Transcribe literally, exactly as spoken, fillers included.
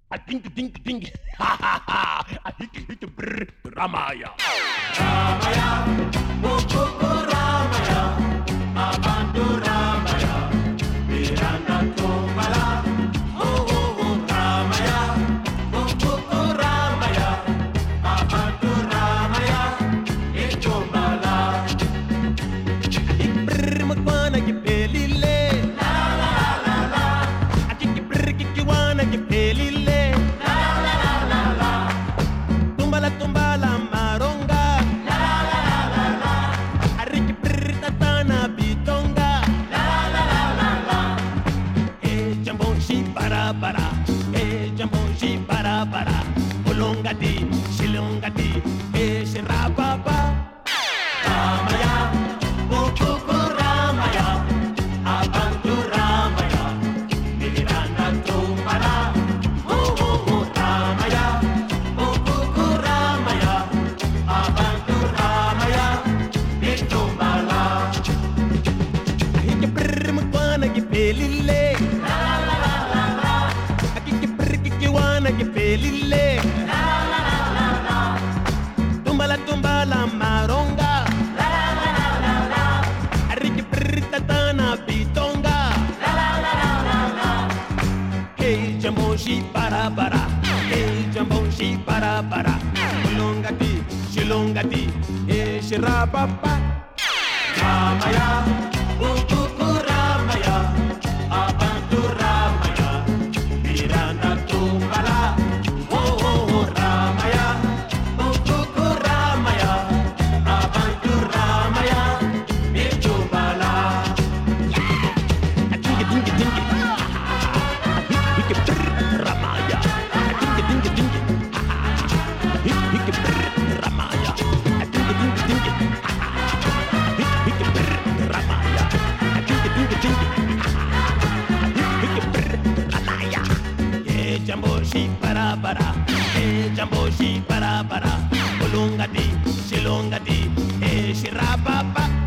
I think, think, think. Ha ha ha. I hit, hit, brr, Ramaya. Ramaya, Mukuku Ramaya, Abantu Ramaya, Miranda Tumbala, oh oh oh Ramaya, Mukuku Ramaya, Abantu Ramaya, Itumbala. Brr, Makwana, you pelile. La la la la la, I think you brr, you wanna get pelile. la la la la la, Tumbala, tumbala, maronga. la la la la la, Ariki brr, tatana, bitonga. la la la la la. Eh, jambon, shi, para, para. Eh, jambon, shi, para, para. Ulongati, shilongati. Eh, shirapapa. Ramaya, Mukuku Ramaya, Abantu Ramaya, Miranda Tumbala, oh oh oh Ramaya, Mukuku Ramaya, Abantu Ramaya, Itumbala. Ahiki brr, Makwana, you pelile. La la la la la, Akiki brr, you wanna get pelile. la la la la la, Tumbala, tumbala, maronga. la la la la la, Ariki brr, tatana, bitonga. la la la la la la. Hey, jamboshi, para, para. Hey, jamboshi, para, para. Ulongati, shilongati. Eh, shirapapa. Ramaya, Mukuku Ramaya, Abantu Ramaya, Miranda Tumbala, oh oh oh Ramaya, Mukuku Ramaya, Abantu Ramaya, Itumbala. Atingi, tingi, tingi. Hiki brr, Ramaya. Atingi, tingi, tingi. Hiki brr, Ramaya. Atingi, tingi, tingi. Hiki brr, Ramaya. Atingi, tingi, tingi. Hiki brr, Ramaya. Eh, jamboshi, para, para. Eh, jamboshi, para, para. Ulungati, shilongati. Eh, shirapapa.